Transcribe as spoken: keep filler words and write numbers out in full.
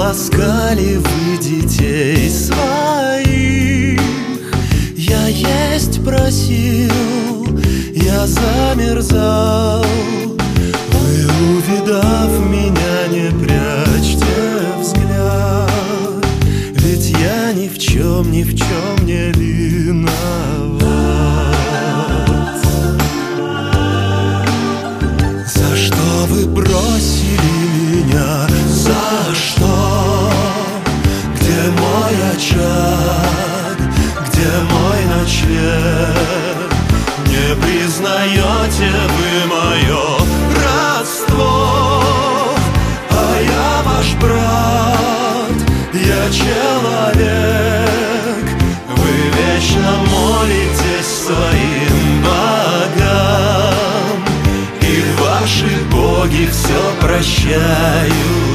ласкали вы детей своих. Я есть просил, я замерзал. Вы, увидав меня, не прячьте взгляд, ведь я ни в чем, ни в чем не виноват. За что вы бросили меня? За что? Где мой очаг? Где мой ночлег? Не признаете вы мое родство? А я ваш брат, я человек. Вы вечно молитесь своим богам, и ваши боги все прощают.